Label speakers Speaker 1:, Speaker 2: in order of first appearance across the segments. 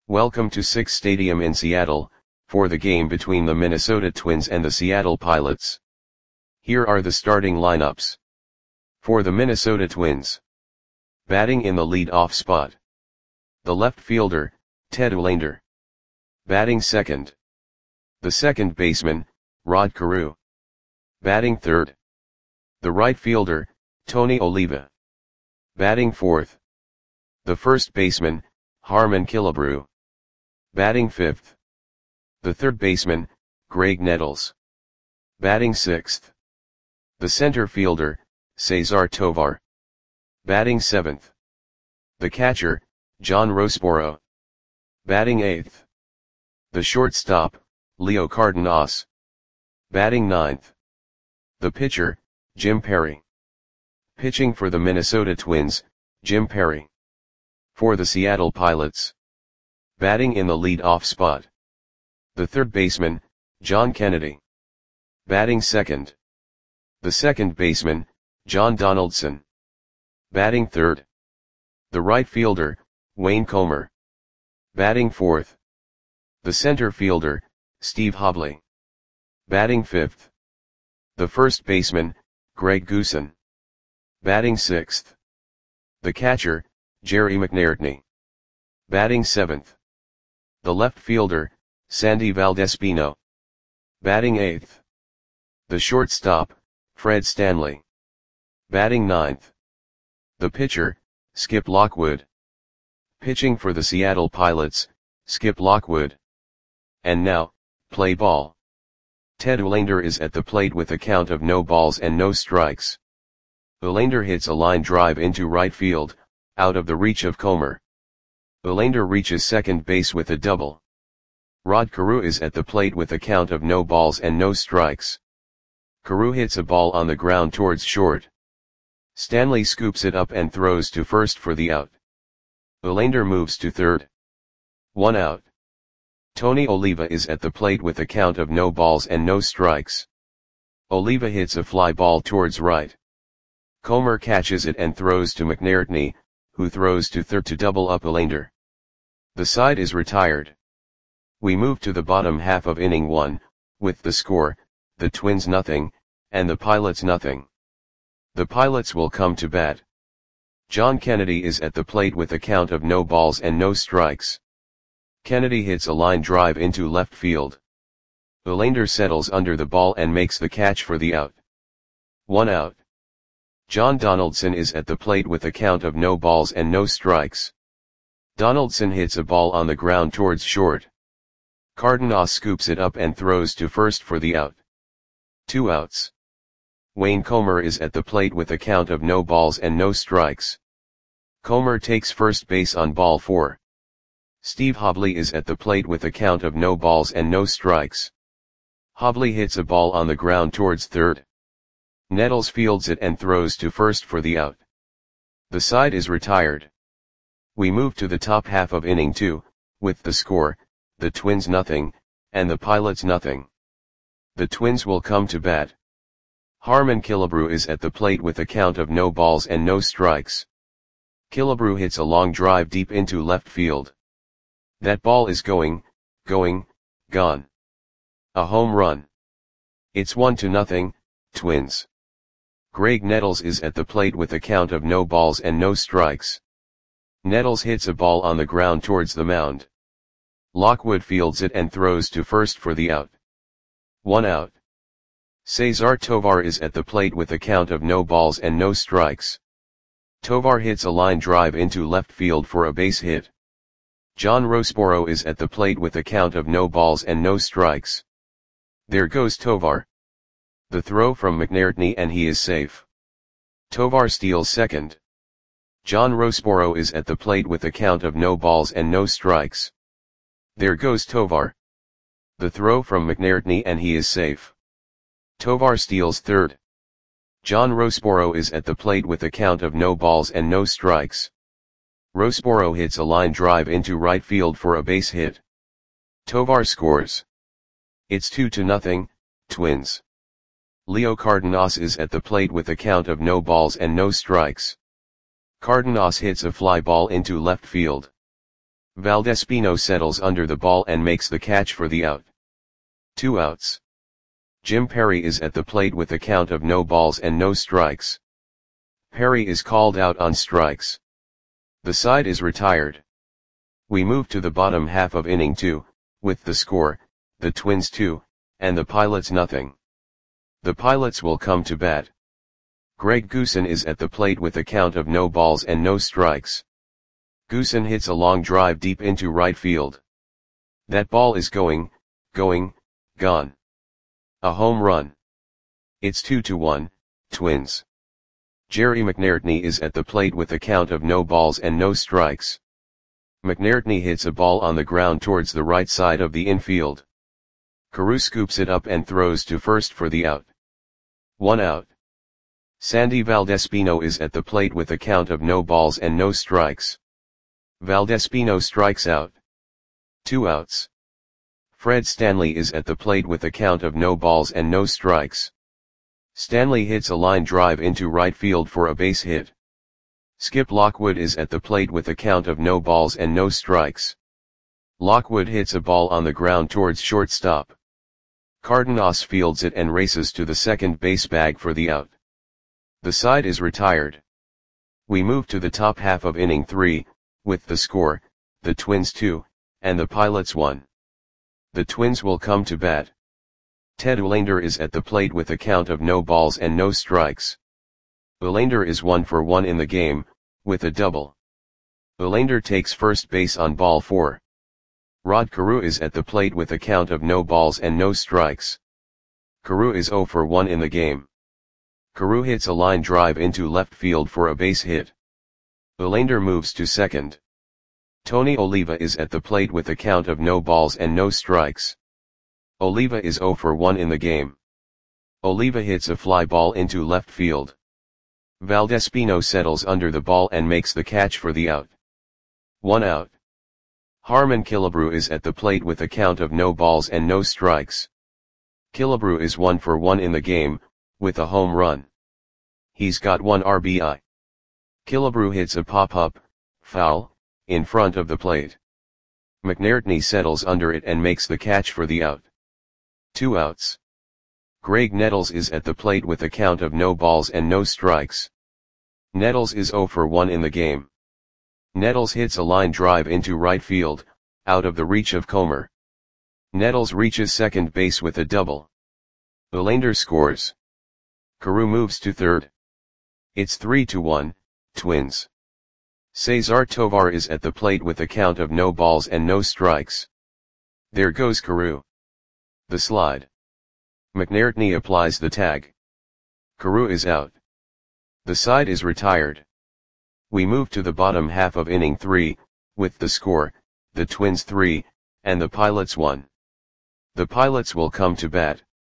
Speaker 1: Welcome to Sick's Stadium in Seattle, for the game between the Minnesota Twins and the Seattle Pilots. Here are the starting lineups. For the Minnesota Twins. Batting in the lead-off spot. The left fielder, Ted Uhlaender. Batting second. The second baseman, Rod Carew. Batting third. The right fielder, Tony Oliva. Batting fourth. The first baseman, Harmon Killebrew. Batting fifth. The third baseman, Graig Nettles. Batting sixth. The center fielder, Cesar Tovar. Batting seventh. The catcher, John Roseboro. Batting eighth. The shortstop, Leo Cardenas. Batting ninth. The pitcher, Jim Perry. Pitching for the Minnesota Twins, Jim Perry. For the Seattle Pilots. Batting in the lead-off spot. The third baseman, John Kennedy. Batting second. The second baseman, John Donaldson. Batting third. The right fielder, Wayne Comer. Batting fourth. The center fielder, Steve Hobley. Batting fifth. The first baseman, Greg Goosen. Batting sixth. The catcher, Jerry McNairtney. Batting seventh. The left fielder, Sandy Valdespino. Batting eighth. The shortstop, Fred Stanley. Batting ninth. The pitcher, Skip Lockwood. Pitching for the Seattle Pilots, Skip Lockwood. And now, play ball. Ted Uhlaender is at the plate with a count of no balls and no strikes. Uhlaender hits a line drive into right field, out of the reach of Comer. Uhlaender reaches second base with a double. Rod Carew is at the plate with a count of no balls and no strikes. Carew hits a ball on the ground towards short. Stanley scoops it up and throws to first for the out. Uhlaender moves to third. 1 out. Tony Oliva is at the plate with a count of no balls and no strikes. Oliva hits a fly ball towards right. Comer catches it and throws to McNairtney, who throws to third to double up Uhlaender. The side is retired. We move to the bottom half of inning 1, with the score, the Twins nothing, and the Pilots nothing. The Pilots will come to bat. John Kennedy is at the plate with a count of no balls and no strikes. Kennedy hits a line drive into left field. Uhlaender settles under the ball and makes the catch for the out. 1 out. John Donaldson is at the plate with a count of no balls and no strikes. Donaldson hits a ball on the ground towards short. Cardenas scoops it up and throws to first for the out. 2 outs. Wayne Comer is at the plate with a count of no balls and no strikes. Comer takes first base on ball 4. Steve Hobley is at the plate with a count of no balls and no strikes. Hobley hits a ball on the ground towards third. Nettles fields it and throws to first for the out. The side is retired. We move to the top half of inning 2, with the score, the Twins nothing, and the Pilots nothing. The Twins will come to bat. Harmon Killebrew is at the plate with a count of no balls and no strikes. Killebrew hits a long drive deep into left field. That ball is gone. A home run. It's 1-0, Twins. Graig Nettles is at the plate with a count of no balls and no strikes. Nettles hits a ball on the ground towards the mound. Lockwood fields it and throws to first for the out. 1 out. Cesar Tovar is at the plate with a count of no balls and no strikes. Tovar hits a line drive into left field for a base hit. John Roseboro is at the plate with a count of no balls and no strikes. There goes Tovar. The throw from McNairtney and he is safe. Tovar steals second. John Roseboro is at the plate with a count of no balls and no strikes. There goes Tovar. The throw from McNairtney and he is safe. Tovar steals third. John Roseboro is at the plate with a count of no balls and no strikes. Roseboro hits a line drive into right field for a base hit. Tovar scores. It's 2-0, Twins. Leo Cardenas is at the plate with a count of no balls and no strikes. Cardenas hits a fly ball into left field. Valdespino settles under the ball and makes the catch for the out. 2 outs. Jim Perry is at the plate with a count of no balls and no strikes. Perry is called out on strikes. The side is retired. We move to the bottom half of inning 2, with the score, the Twins 2, and the Pilots nothing. The Pilots will come to bat. Greg Goosen is at the plate with a count of no balls and no strikes. Goosen hits a long drive deep into right field. That ball is going, gone. A home run. It's 2-1, Twins. Jerry McNairtney is at the plate with a count of no balls and no strikes. McNairtney hits a ball on the ground towards the right side of the infield. Carew scoops it up and throws to first for the out. 1 out. Sandy Valdespino is at the plate with a count of no balls and no strikes. Valdespino strikes out. 2 outs. Fred Stanley is at the plate with a count of no balls and no strikes. Stanley hits a line drive into right field for a base hit. Skip Lockwood is at the plate with a count of no balls and no strikes. Lockwood hits a ball on the ground towards shortstop. Cardenas fields it and races to the second base bag for the out. The side is retired. We move to the top half of inning 3, with the score, the Twins 2, and the Pilots 1. The Twins will come to bat. Ted Uhlaender is at the plate with a count of no balls and no strikes. Uhlaender is 1 for 1 in the game, with a double. Uhlaender takes first base on ball 4. Rod Carew is at the plate with a count of no balls and no strikes. Carew is 0 for 1 in the game. Carew hits a line drive into left field for a base hit. Uhlaender moves to second. Tony Oliva is at the plate with a count of no balls and no strikes. Oliva is 0 for 1 in the game. Oliva hits a fly ball into left field. Valdespino settles under the ball and makes the catch for the out. 1 out. Harmon Killebrew is at the plate with a count of no balls and no strikes. Killebrew is 1 for 1 in the game, with a home run. He's got 1 RBI. Killebrew hits a pop-up, foul, in front of the plate. McNairtney settles under it and makes the catch for the out. 2 outs. Greg Nettles is at the plate with a count of no balls and no strikes. Nettles is 0 for 1 in the game. Nettles hits a line drive into right field, out of the reach of Comer. Nettles reaches second base with a double. Uhlaender scores. Carew moves to third. It's 3-1, Twins. Cesar Tovar is at the plate with a count of no balls and no strikes. There goes Carew. The slide. McNairtney applies the tag. Carew is out. The side is retired. We move to the bottom half of inning 3, with the score, the Twins 3, and the Pilots 1. The Pilots will come to bat.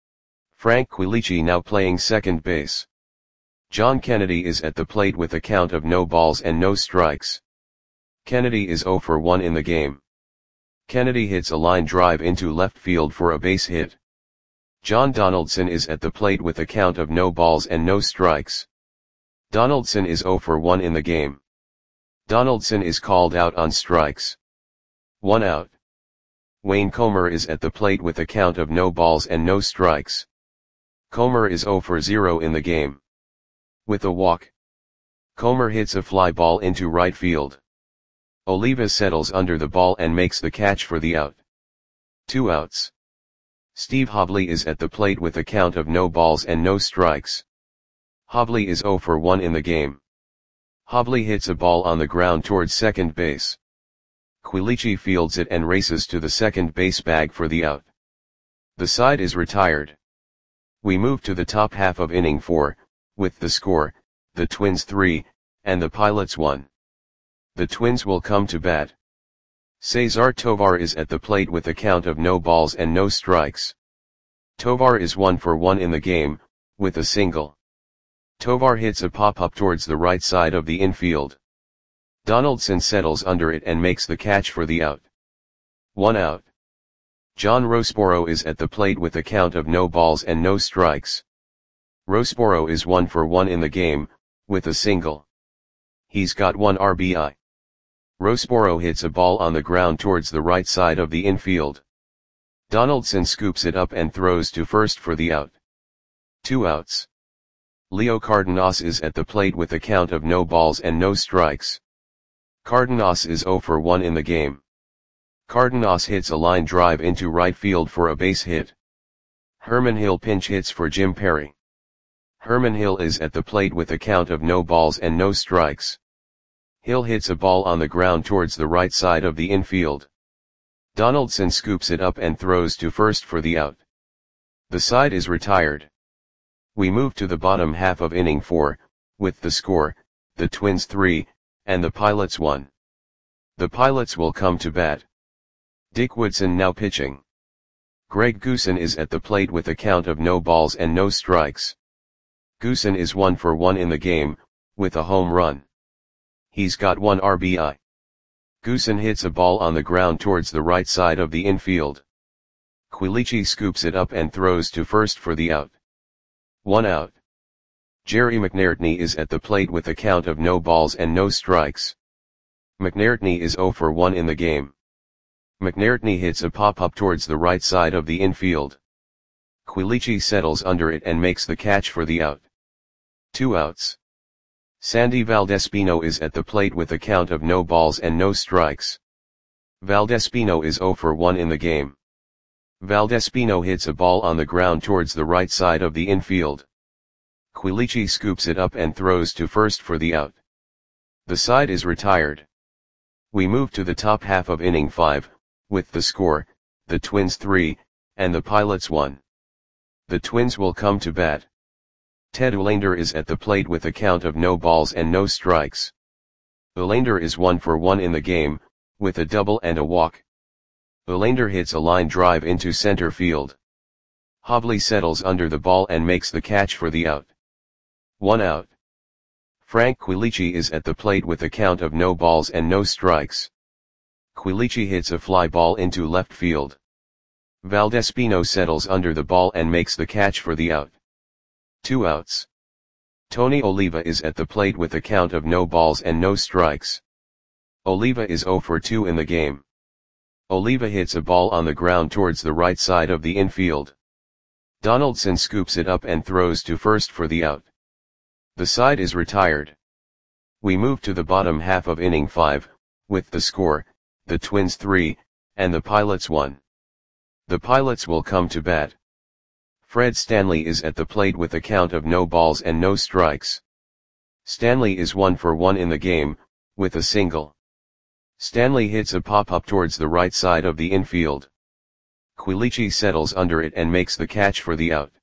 Speaker 1: Frank Quilici now playing second base. John Kennedy is at the plate with a count of no balls and no strikes. Kennedy is 0 for 1 in the game. Kennedy hits a line drive into left field for a base hit. John Donaldson is at the plate with a count of no balls and no strikes. Donaldson is 0 for 1 in the game. Donaldson is called out on strikes. 1 out. Wayne Comer is at the plate with a count of no balls and no strikes. Comer is 0 for 0 in the game. With a walk. Comer hits a fly ball into right field. Oliva settles under the ball and makes the catch for the out. 2 outs. Steve Hobley is at the plate with a count of no balls and no strikes. Hobley is 0 for 1 in the game. Hobley hits a ball on the ground towards second base. Quilici fields it and races to the second base bag for the out. The side is retired. We move to the top half of inning 4, with the score, the Twins 3, and the Pilots 1. The Twins will come to bat. Cesar Tovar is at the plate with a count of no balls and no strikes. Tovar is 1 for 1 in the game, with a single. Tovar hits a pop-up towards the right side of the infield. Donaldson settles under it and makes the catch for the out. 1 out. John Rosboro is at the plate with a count of no balls and no strikes. Rosboro is 1 for 1 in the game, with a single. He's got 1 RBI. Roseboro hits a ball on the ground towards the right side of the infield. Donaldson scoops it up and throws to first for the out. 2 outs. Leo Cardenas is at the plate with a count of no balls and no strikes. Cardenas is 0 for 1 in the game. Cardenas hits a line drive into right field for a base hit. Herman Hill pinch hits for Jim Perry. Herman Hill is at the plate with a count of no balls and no strikes. Hill hits a ball on the ground towards the right side of the infield. Donaldson scoops it up and throws to first for the out. The side is retired. We move to the bottom half of inning 4, with the score, the Twins 3, and the Pilots 1. The Pilots will come to bat. Dick Woodson now pitching. Greg Goosen is at the plate with a count of no balls and no strikes. Goosen is 1 for 1 in the game, with a home run. He's got 1 RBI. Goosen hits a ball on the ground towards the right side of the infield. Quilici scoops it up and throws to first for the out. 1 out. Jerry McNairtney is at the plate with a count of no balls and no strikes. McNairtney is 0 for 1 in the game. McNairtney hits a pop-up towards the right side of the infield. Quilici settles under it and makes the catch for the out. 2 outs. Sandy Valdespino is at the plate with a count of no balls and no strikes. Valdespino is 0 for 1 in the game. Valdespino hits a ball on the ground towards the right side of the infield. Quilici scoops it up and throws to first for the out. The side is retired. We move to the top half of inning 5, with the score, the Twins 3, and the Pilots 1. The Twins will come to bat. Ted Uhlaender is at the plate with a count of no balls and no strikes. Uhlaender is 1 for 1 in the game, with a double and a walk. Uhlaender hits a line drive into center field. Hovley settles under the ball and makes the catch for the out. 1 out. Frank Quilici is at the plate with a count of no balls and no strikes. Quilici hits a fly ball into left field. Valdespino settles under the ball and makes the catch for the out. 2 outs. Tony Oliva is at the plate with a count of no balls and no strikes. Oliva is 0 for 2 in the game. Oliva hits a ball on the ground towards the right side of the infield. Donaldson scoops it up and throws to first for the out. The side is retired. We move to the bottom half of inning 5, with the score, the Twins 3, and the Pilots 1. The Pilots will come to bat. Fred Stanley is at the plate with a count of no balls and no strikes. Stanley is 1 for 1 in the game, with a single. Stanley hits a pop-up towards the right side of the infield. Quilici settles under it and makes the catch for the out.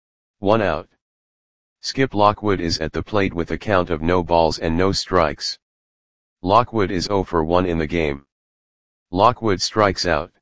Speaker 1: 1 out. Skip Lockwood is at the plate with a count of no balls and no strikes. Lockwood is 0 for 1 in the game. Lockwood strikes out.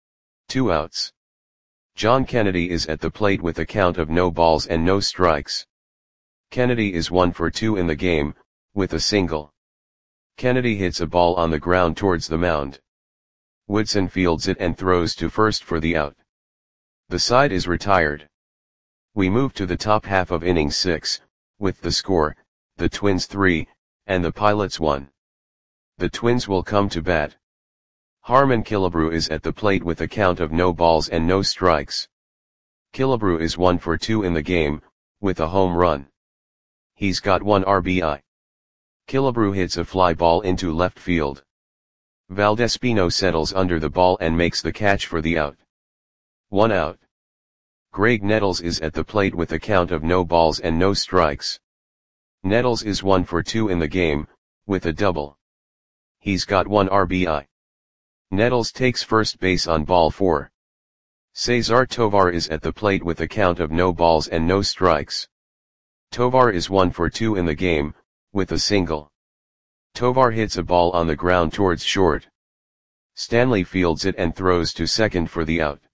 Speaker 1: 2 outs. John Kennedy is at the plate with a count of no balls and no strikes. Kennedy is 1 for 2 in the game, with a single. Kennedy hits a ball on the ground towards the mound. Woodson fields it and throws to first for the out. The side is retired. We move to the top half of inning 6, with the score, the Twins 3, and the Pilots 1. The Twins will come to bat. Harmon Killebrew is at the plate with a count of no balls and no strikes. Killebrew is 1 for 2 in the game, with a home run. He's got 1 RBI. Killebrew hits a fly ball into left field. Valdespino settles under the ball and makes the catch for the out. 1 out. Greg Nettles is at the plate with a count of no balls and no strikes. Nettles is 1 for 2 in the game, with a double. He's got 1 RBI. Nettles takes first base on ball 4. Cesar Tovar is at the plate with a count of no balls and no strikes. Tovar is 1 for 2 in the game, with a single. Tovar hits a ball on the ground towards short. Stanley fields it and throws to second for the out.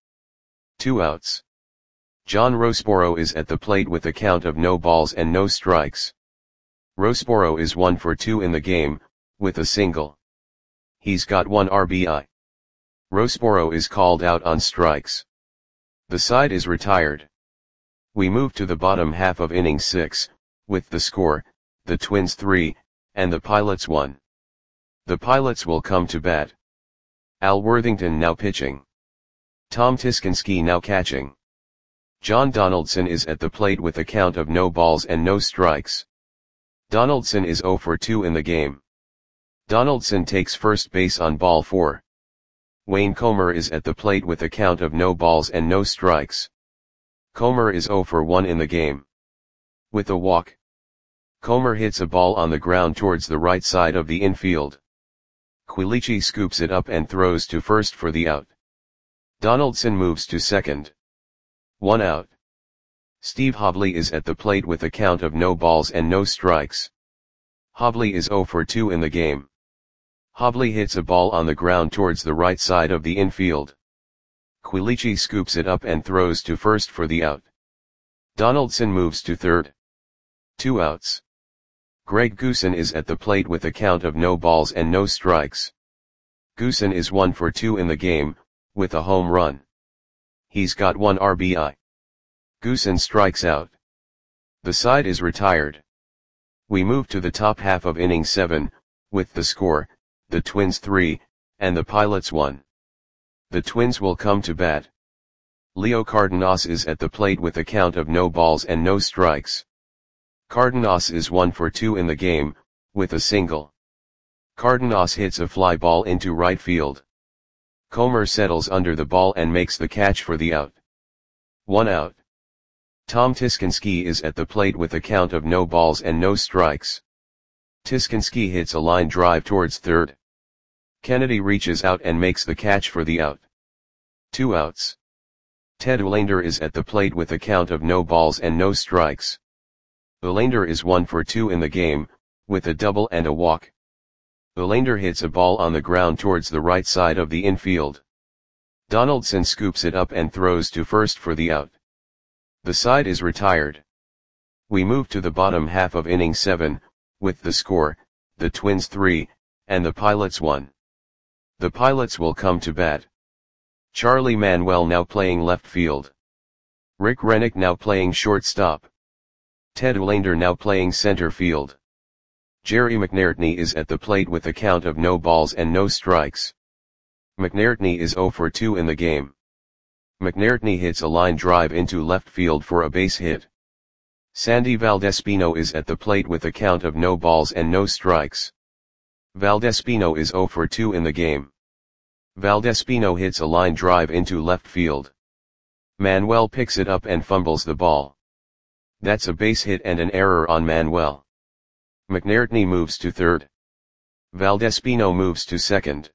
Speaker 1: 2 outs. John Roseboro is at the plate with a count of no balls and no strikes. Roseboro is 1 for 2 in the game, with a single. He's got 1 RBI. Roseboro is called out on strikes. The side is retired. We move to the bottom half of inning 6, with the score, the Twins 3, and the Pilots 1. The Pilots will come to bat. Al Worthington now pitching. Tom Tiskinski now catching. John Donaldson is at the plate with a count of no balls and no strikes. Donaldson is 0 for 2 in the game. Donaldson takes first base on ball 4. Wayne Comer is at the plate with a count of no balls and no strikes. Comer is 0 for 1 in the game. With a walk, Comer hits a ball on the ground towards the right side of the infield. Quilici scoops it up and throws to first for the out. Donaldson moves to second. 1 out. Steve Hobley is at the plate with a count of no balls and no strikes. Hobley is 0 for 2 in the game. Hobley hits a ball on the ground towards the right side of the infield. Quilici scoops it up and throws to first for the out. Donaldson moves to third. 2 outs. Greg Goosen is at the plate with a count of no balls and no strikes. Goosen is 1 for 2 in the game, with a home run. He's got 1 RBI. Goosen strikes out. The side is retired. We move to the top half of inning 7, with the score, the Twins 3, and the Pilots 1. The Twins will come to bat. Leo Cardenas is at the plate with a count of no balls and no strikes. Cardenas is 1 for 2 in the game, with a single. Cardenas hits a fly ball into right field. Comer settles under the ball and makes the catch for the out. 1 out. Tom Tiskinski is at the plate with a count of no balls and no strikes. Tiskinski hits a line drive towards third. Kennedy reaches out and makes the catch for the out. 2 outs. Ted Uhlaender is at the plate with a count of no balls and no strikes. Uhlaender is 1 for 2 in the game, with a double and a walk. Uhlaender hits a ball on the ground towards the right side of the infield. Donaldson scoops it up and throws to first for the out. The side is retired. We move to the bottom half of inning 7, with the score, the Twins 3, and the Pilots 1. The Pilots will come to bat. Charlie Manuel now playing left field. Rick Rennick now playing shortstop. Ted Uhlaender now playing center field. Jerry McNairtney is at the plate with a count of no balls and no strikes. McNairtney is 0 for 2 in the game. McNairtney hits a line drive into left field for a base hit. Sandy Valdespino is at the plate with a count of no balls and no strikes. Valdespino is 0 for 2 in the game. Valdespino hits a line drive into left field. Manuel picks it up and fumbles the ball. That's a base hit and an error on Manuel. McNairtney moves to third. Valdespino moves to second.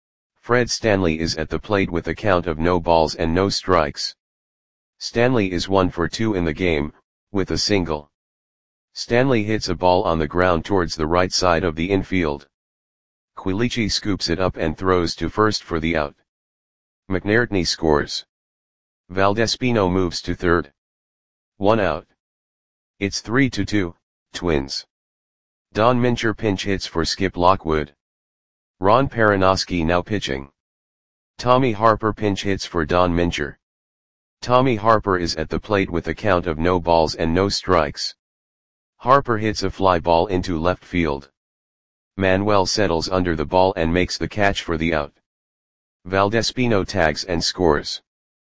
Speaker 1: Fred Stanley is at the plate with a count of no balls and no strikes. Stanley is 1 for 2 in the game, with a single. Stanley hits a ball on the ground towards the right side of the infield. Quilici scoops it up and throws to first for the out. McNairtney scores. Valdespino moves to third. 1 out. It's 3-2, Twins. Don Mincher pinch hits for Skip Lockwood. Ron Perinoski now pitching. Tommy Harper pinch hits for Don Mincher. Tommy Harper is at the plate with a count of no balls and no strikes. Harper hits a fly ball into left field. Manuel settles under the ball and makes the catch for the out. Valdespino tags and scores.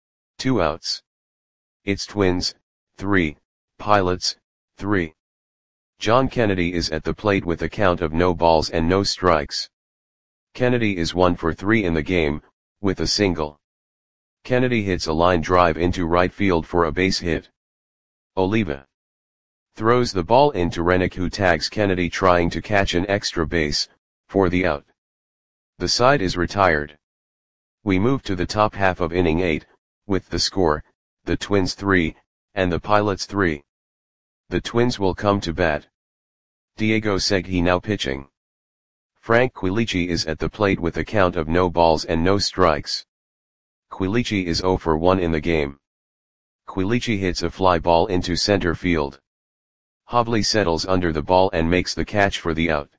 Speaker 1: 2 outs. It's Twins, 3, Pilots, 3. John Kennedy is at the plate with a count of no balls and no strikes. Kennedy is 1 for 3 in the game, with a single. Kennedy hits a line drive into right field for a base hit. Oliva throws the ball into Rennick, who tags Kennedy trying to catch an extra base, for the out. The side is retired. We move to the top half of inning 8, with the score, the Twins 3, and the Pilots 3. The Twins will come to bat. Diego Segui now pitching. Frank Quilici is at the plate with a count of no balls and no strikes. Quilici is 0 for 1 in the game. Quilici hits a fly ball into center field. Hobley settles under the ball and makes the catch for the out.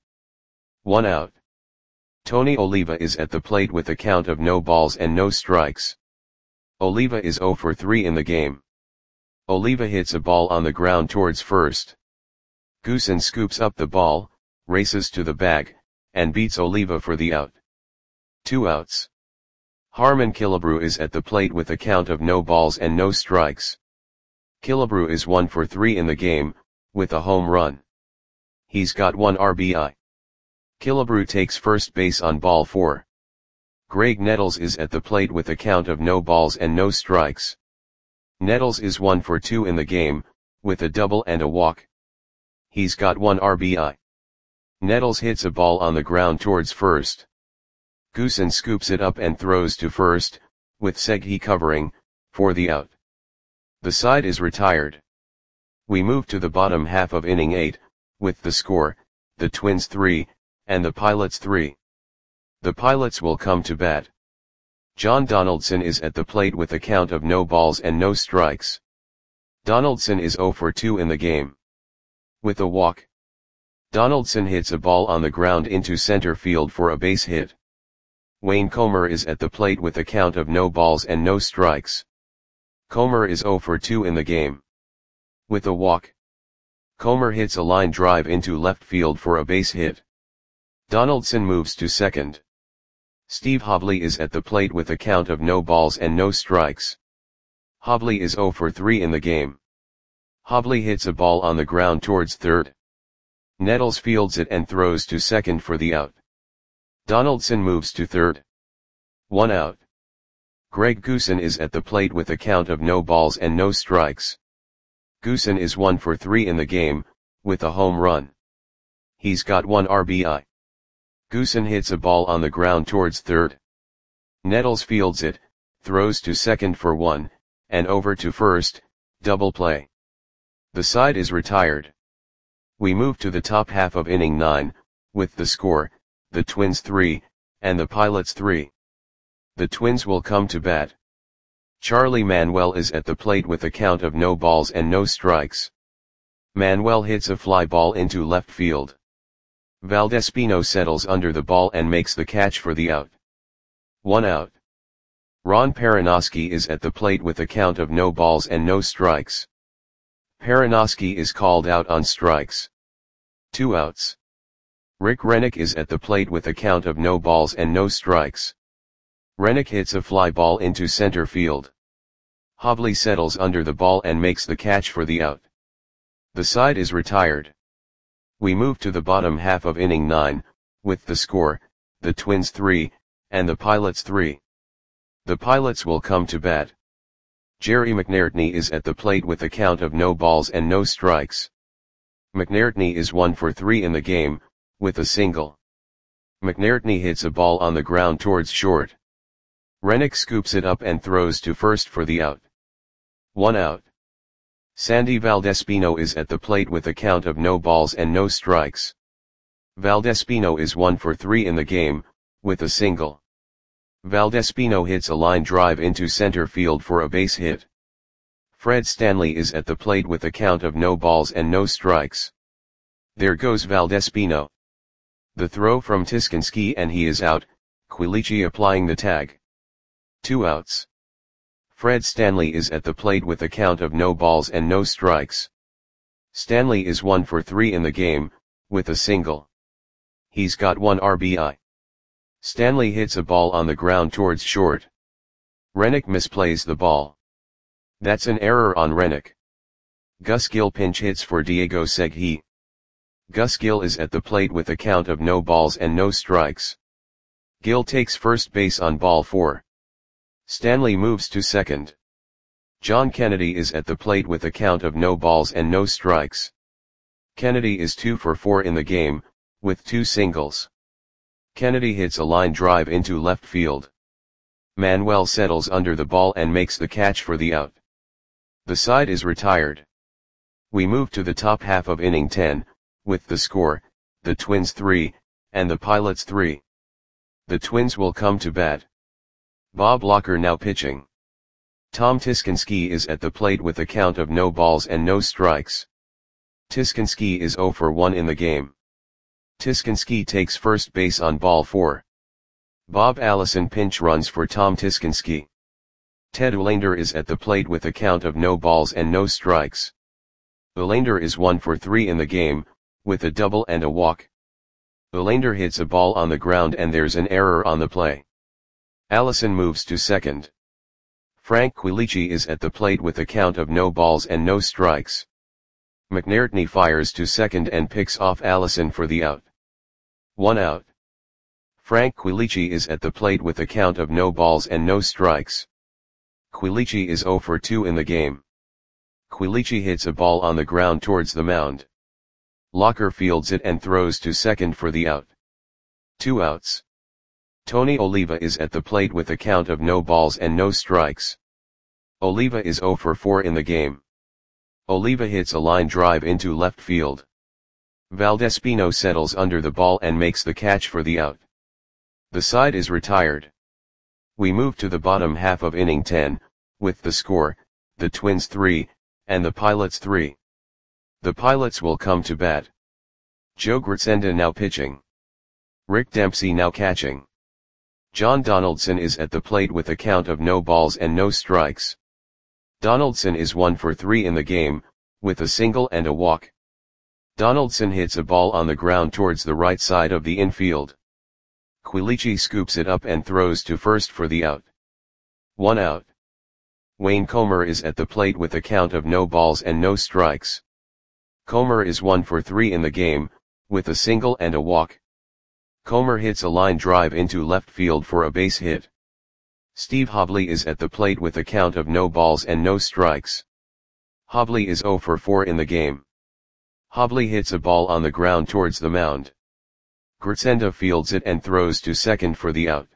Speaker 1: 1 out. Tony Oliva is at the plate with a count of no balls and no strikes. Oliva is 0 for 3 in the game. Oliva hits a ball on the ground towards first. Goosen scoops up the ball, races to the bag, and beats Oliva for the out. 2 outs. Harmon Killebrew is at the plate with a count of no balls and no strikes. Killebrew is 1 for 3 in the game, with a home run. He's got 1 RBI. Killebrew takes first base on ball 4. Greg Nettles is at the plate with a count of no balls and no strikes. Nettles is 1 for 2 in the game, with a double and a walk. He's got 1 RBI. Nettles hits a ball on the ground towards first. Goosen scoops it up and throws to first, with Seghi covering, for the out. The side is retired. We move to the bottom half of inning 8, with the score, the Twins 3, and the Pilots 3. The Pilots will come to bat. John Donaldson is at the plate with a count of no balls and no strikes. Donaldson is 0 for 2 in the game. With a walk. Donaldson hits a ball on the ground into center field for a base hit. Wayne Comer is at the plate with a count of no balls and no strikes. Comer is 0 for 2 in the game. With a walk. Comer hits a line drive into left field for a base hit. Donaldson moves to second. Steve Hobley is at the plate with a count of no balls and no strikes. Hobley is 0 for 3 in the game. Hobley hits a ball on the ground towards third. Nettles fields it and throws to second for the out. Donaldson moves to third. 1 out. Greg Goosen is at the plate with a count of no balls and no strikes. Goosen is 1 for 3 in the game, with a home run. He's got 1 RBI. Goosen hits a ball on the ground towards third. Nettles fields it, throws to second for 1, and over to first, double play. The side is retired. We move to the top half of inning 9, with the score, the Twins 3, and the Pilots 3. The Twins will come to bat. Charlie Manuel is at the plate with a count of no balls and no strikes. Manuel hits a fly ball into left field. Valdespino settles under the ball and makes the catch for the out. 1 out. Ron Perinoski is at the plate with a count of no balls and no strikes. Perinoski is called out on strikes. 2 outs. Rick Rennick is at the plate with a count of no balls and no strikes. Rennick hits a fly ball into center field. Hobley settles under the ball and makes the catch for the out. The side is retired. We move to the bottom half of inning 9, with the score, the Twins 3, and the Pilots 3. The Pilots will come to bat. Jerry McNairtney is at the plate with a count of no balls and no strikes. McNairtney is 1 for 3 in the game, with a single. McNairtney hits a ball on the ground towards short. Rennick scoops it up and throws to first for the out. 1 out. Sandy Valdespino is at the plate with a count of no balls and no strikes. Valdespino is 1 for 3 in the game, with a single. Valdespino hits a line drive into center field for a base hit. Fred Stanley is at the plate with a count of no balls and no strikes. There goes Valdespino. The throw from Tiskinski and he is out, Quilici applying the tag. 2 outs. Fred Stanley is at the plate with a count of no balls and no strikes. Stanley is 1 for 3 in the game, with a single. He's got 1 RBI. Stanley hits a ball on the ground towards short. Rennick misplays the ball. That's an error on Rennick. Gus Gill pinch hits for Diego Seghi. Gus Gill is at the plate with a count of no balls and no strikes. Gill takes first base on ball 4. Stanley moves to second. John Kennedy is at the plate with a count of no balls and no strikes. Kennedy is 2 for 4 in the game, with 2 singles. Kennedy hits a line drive into left field. Manuel settles under the ball and makes the catch for the out. The side is retired. We move to the top half of inning 10, with the score, the Twins 3, and the Pilots 3. The Twins will come to bat. Bob Locker now pitching. Tom Tiskinski is at the plate with a count of no balls and no strikes. Tiskinski is 0 for 1 in the game. Tiskinski takes first base on ball 4. Bob Allison pinch runs for Tom Tiskinski. Ted Olander is at the plate with a count of no balls and no strikes. Olander is 1 for 3 in the game, with a double and a walk. Ulander hits a ball on the ground and there's an error on the play. Allison moves to second. Frank Quilici is at the plate with a count of no balls and no strikes. McNairtney fires to second and picks off Allison for the out. 1 out. Frank Quilici is at the plate with a count of no balls and no strikes. Quilici is 0 for 2 in the game. Quilici hits a ball on the ground towards the mound. Locker fields it and throws to second for the out. 2 outs. Tony Oliva is at the plate with a count of no balls and no strikes. Oliva is 0 for 4 in the game. Oliva hits a line drive into left field. Valdespino settles under the ball and makes the catch for the out. The side is retired. We move to the bottom half of inning 10, with the score, the Twins 3, and the Pilots 3. The Pilots will come to bat. Joe Gritsenda now pitching. Rick Dempsey now catching. John Donaldson is at the plate with a count of no balls and no strikes. Donaldson is 1 for 3 in the game, with a single and a walk. Donaldson hits a ball on the ground towards the right side of the infield. Quilici scoops it up and throws to first for the out. 1 out. Wayne Comer is at the plate with a count of no balls and no strikes. Comer is 1 for 3 in the game, with a single and a walk. Comer hits a line drive into left field for a base hit. Steve Hobley is at the plate with a count of no balls and no strikes. Hobley is 0 for 4 in the game. Hobley hits a ball on the ground towards the mound. Gritsenda fields it and throws to second for the out.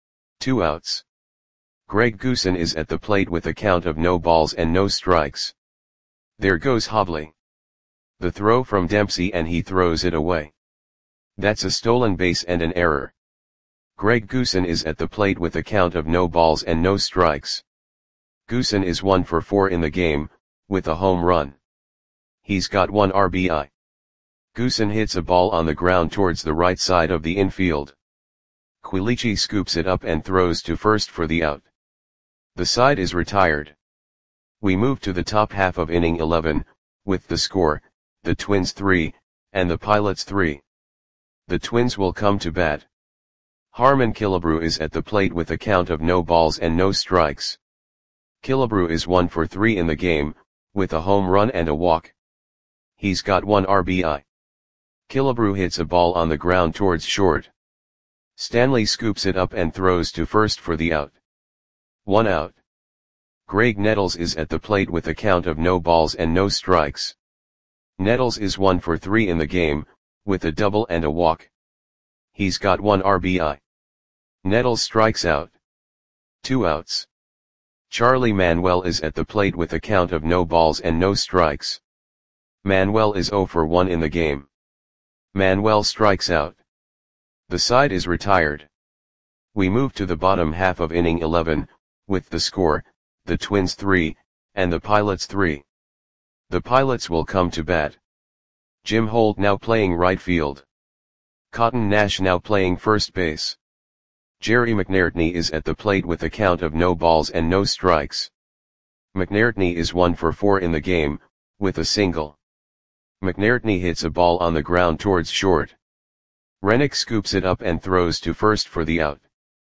Speaker 1: 2 outs. Greg Goosen is at the plate with a count of no balls and no strikes. There goes Hobley. The throw from Dempsey and he throws it away. That's a stolen base and an error. Greg Goosen is at the plate with a count of no balls and no strikes. Goosen is 1 for 4 in the game, with a home run. He's got 1 RBI. Goosen hits a ball on the ground towards the right side of the infield. Quilici scoops it up and throws to first for the out. The side is retired. We move to the top half of inning 11, with the score, the Twins 3, and the Pilots 3. The Twins will come to bat. Harmon Killebrew is at the plate with a count of no balls and no strikes. Killebrew is 1 for 3 in the game, with a home run and a walk. He's got 1 RBI. Killebrew hits a ball on the ground towards short. Stanley scoops it up and throws to first for the out. 1 out. Greg Nettles is at the plate with a count of no balls and no strikes. Nettles is 1 for 3 in the game, with a double and a walk. He's got 1 RBI. Nettles strikes out. 2 outs. Charlie Manuel is at the plate with a count of no balls and no strikes. Manuel is 0 for 1 in the game. Manuel strikes out. The side is retired. We move to the bottom half of inning 11, with the score, the Twins 3, and the Pilots 3. The Pilots will come to bat. Jim Holt now playing right field. Cotton Nash now playing first base. Jerry McNairtney is at the plate with a count of no balls and no strikes. McNairtney is 1 for 4 in the game, with a single. McNairtney hits a ball on the ground towards short. Rennick scoops it up and throws to first for the out.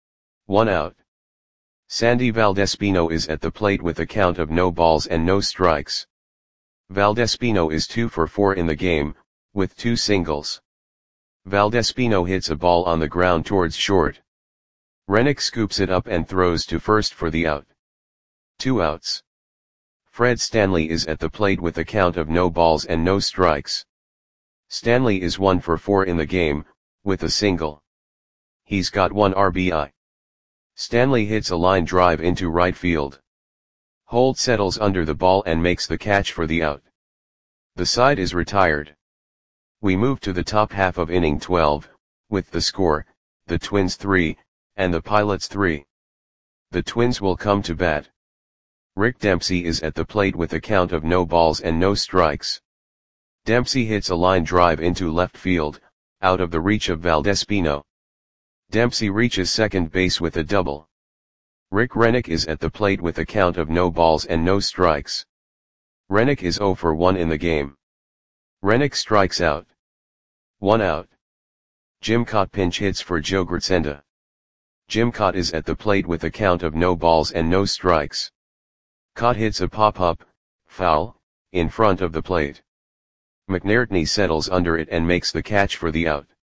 Speaker 1: 1 out. Sandy Valdespino is at the plate with a count of no balls and no strikes. Valdespino is 2 for 4 in the game, with 2 singles. Valdespino hits a ball on the ground towards short. Rennick scoops it up and throws to first for the out. 2 outs. Fred Stanley is at the plate with a count of no balls and no strikes. Stanley is 1 for 4 in the game, with a single. He's got 1 RBI. Stanley hits a line drive into right field. Holt settles under the ball and makes the catch for the out. The side is retired. We move to the top half of inning 12, with the score, the Twins 3, and the Pilots 3. The Twins will come to bat. Rick Dempsey is at the plate with a count of no balls and no strikes. Dempsey hits a line drive into left field, out of the reach of Valdespino. Dempsey reaches second base with a double. Rick Rennick is at the plate with a count of no balls and no strikes. Rennick is 0 for 1 in the game. Rennick strikes out. 1 out. Jim Kaat pinch hits for Joe Gritsenda. Jim Kaat is at the plate with a count of no balls and no strikes. Kaat hits a pop-up, foul, in front of the plate. McNairtney settles under it and makes the catch for the out.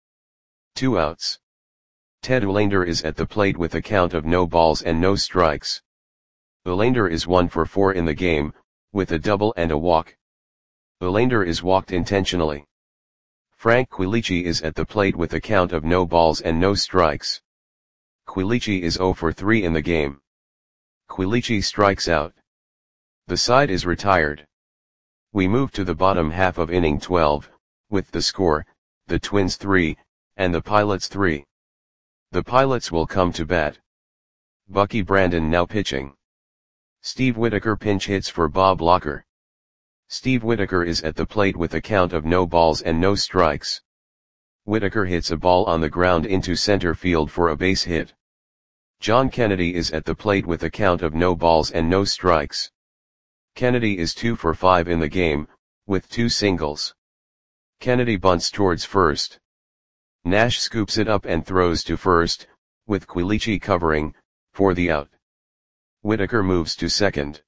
Speaker 1: 2 outs. Ted Olander is at the plate with a count of no balls and no strikes. Olander is 1 for 4 in the game, with a double and a walk. Olander is walked intentionally. Frank Quilici is at the plate with a count of no balls and no strikes. Quilici is 0 for 3 in the game. Quilici strikes out. The side is retired. We move to the bottom half of inning 12, with the score, the Twins 3, and the Pilots 3. The Pilots will come to bat. Bucky Brandon now pitching. Steve Whitaker pinch hits for Bob Locker. Steve Whitaker is at the plate with a count of no balls and no strikes. Whitaker hits a ball on the ground into center field for a base hit. John Kennedy is at the plate with a count of no balls and no strikes. Kennedy is 2 for 5 in the game, with 2 singles. Kennedy bunts towards first. Nash scoops it up and throws to first, with Quilici covering, for the out. Whitaker moves to second.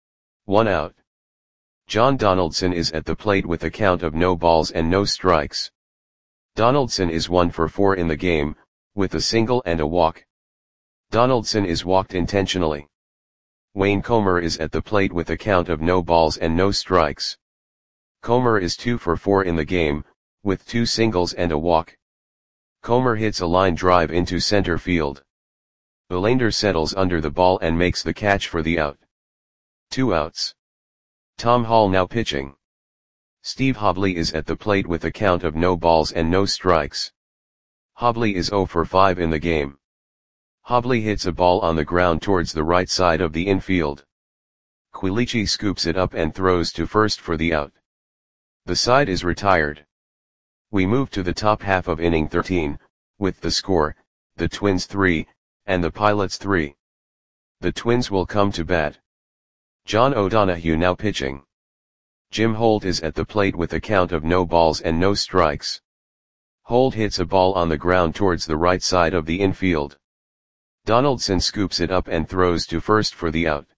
Speaker 1: 1 out. John Donaldson is at the plate with a count of no balls and no strikes. Donaldson is 1 for 4 in the game, with a single and a walk. Donaldson is walked intentionally. Wayne Comer is at the plate with a count of no balls and no strikes. Comer is 2 for 4 in the game, with 2 singles and a walk. Comer hits a line drive into center field. Olander settles under the ball and makes the catch for the out. 2 outs. Tom Hall now pitching. Steve Hobley is at the plate with a count of no balls and no strikes. Hobley is 0 for 5 in the game. Hobley hits a ball on the ground towards the right side of the infield. Quilici scoops it up and throws to first for the out. The side is retired. We move to the top half of inning 13, with the score, the Twins 3, and the Pilots 3. The Twins will come to bat. John O'Donohue now pitching. Jim Holt is at the plate with a count of no balls and no strikes. Holt hits a ball on the ground towards the right side of the infield. Donaldson scoops it up and throws to first for the out.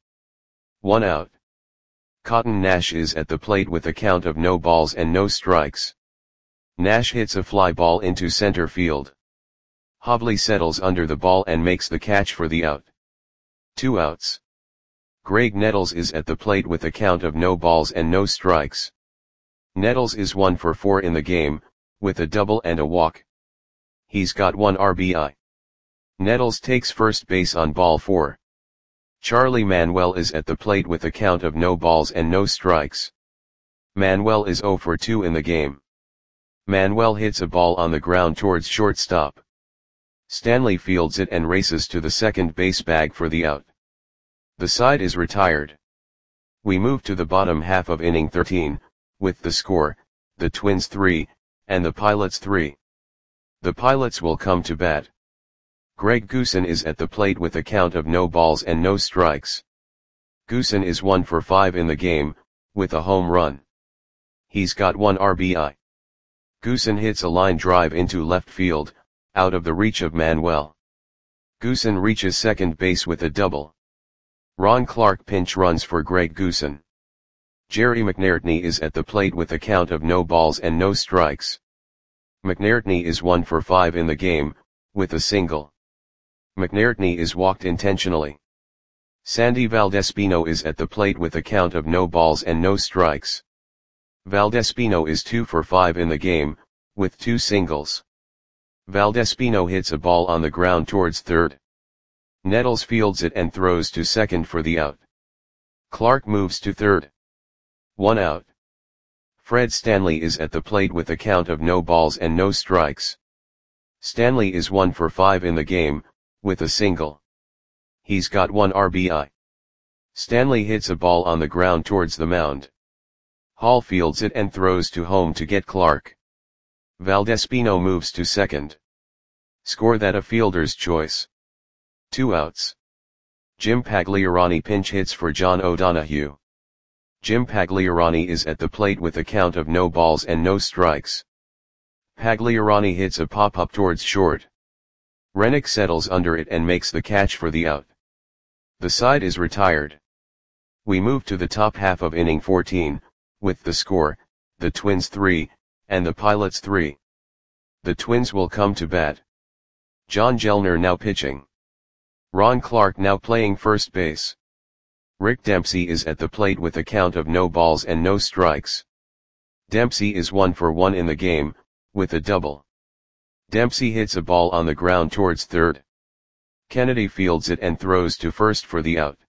Speaker 1: 1 out. Cotton Nash is at the plate with a count of no balls and no strikes. Nash hits a fly ball into center field. Hobley settles under the ball and makes the catch for the out. 2 outs. Greg Nettles is at the plate with a count of no balls and no strikes. Nettles is 1 for 4 in the game, with a double and a walk. He's got 1 RBI. Nettles takes first base on ball 4. Charlie Manuel is at the plate with a count of no balls and no strikes. Manuel is 0 for 2 in the game. Manuel hits a ball on the ground towards shortstop. Stanley fields it and races to the second base bag for the out. The side is retired. We move to the bottom half of inning 13, with the score, the Twins 3, and the Pilots 3. The Pilots will come to bat. Greg Goosen is at the plate with a count of no balls and no strikes. Goosen is 1 for 5 in the game, with a home run. He's got 1 RBI. Goosen hits a line drive into left field, out of the reach of Manuel. Goosen reaches second base with a double. Ron Clark pinch runs for Greg Goosen. Jerry McNairtney is at the plate with a count of no balls and no strikes. McNairtney is 1 for 5 in the game, with a single. McNairtney is walked intentionally. Sandy Valdespino is at the plate with a count of no balls and no strikes. Valdespino is 2 for 5 in the game, with 2 singles. Valdespino hits a ball on the ground towards third. Nettles fields it and throws to second for the out. Clark moves to third. 1 out. Fred Stanley is at the plate with a count of no balls and no strikes. Stanley is 1 for 5 in the game, with a single. He's got 1 RBI. Stanley hits a ball on the ground towards the mound. Hall fields it and throws to home to get Clark. Valdespino moves to second. Score that a fielder's choice. 2 outs. Jim Pagliarani pinch hits for John O'Donohue. Jim Pagliarani is at the plate with a count of no balls and no strikes. Pagliarani hits a pop-up towards short. Renick settles under it and makes the catch for the out. The side is retired. We move to the top half of inning 14, with the score, the Twins 3, and the Pilots 3. The Twins will come to bat. John Gellner now pitching. Ron Clark now playing first base. Rick Dempsey is at the plate with a count of no balls and no strikes. Dempsey is 1 for 1 in the game, with a double. Dempsey hits a ball on the ground towards third. Kennedy fields it and throws to first for the out.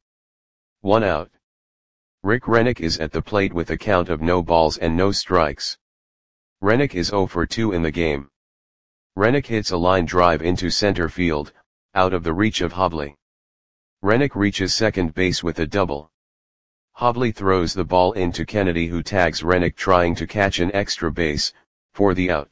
Speaker 1: 1 out. Rick Renick is at the plate with a count of no balls and no strikes. Renick is 0 for 2 in the game. Renick hits a line drive into center field, out of the reach of Hobley. Renick reaches second base with a double. Hobley throws the ball into Kennedy, who tags Renick trying to catch an extra base, for the out.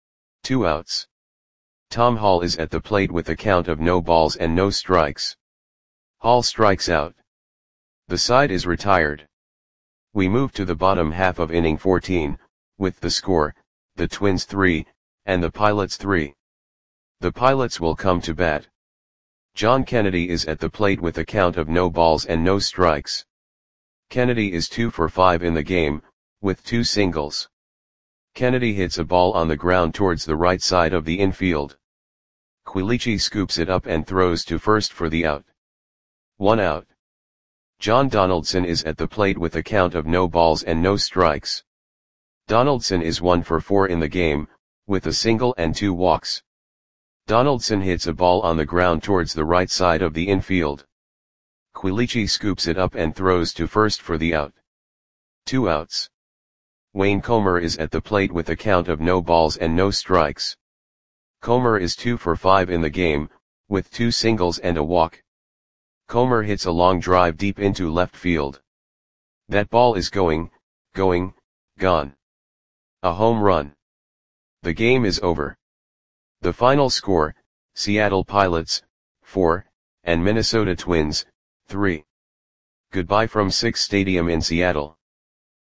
Speaker 1: 2 outs. Tom Hall is at the plate with a count of no balls and no strikes. Hall strikes out. The side is retired. We move to the bottom half of inning 14, with the score, the Twins 3, and the Pilots 3. The Pilots will come to bat. John Kennedy is at the plate with a count of no balls and no strikes. Kennedy is 2 for 5 in the game, with 2 singles. Kennedy hits a ball on the ground towards the right side of the infield. Quilici scoops it up and throws to first for the out. 1 out. John Donaldson is at the plate with a count of no balls and no strikes. Donaldson is 1 for 4 in the game, with a single and 2 walks. Donaldson hits a ball on the ground towards the right side of the infield. Quilici scoops it up and throws to first for the out. 2 outs. Wayne Comer is at the plate with a count of no balls and no strikes. Comer is 2 for 5 in the game, with 2 singles and a walk. Comer hits a long drive deep into left field. That ball is gone. A home run. The game is over. The final score, Seattle Pilots, 4, and Minnesota Twins, 3. Goodbye from Sick's Stadium in Seattle.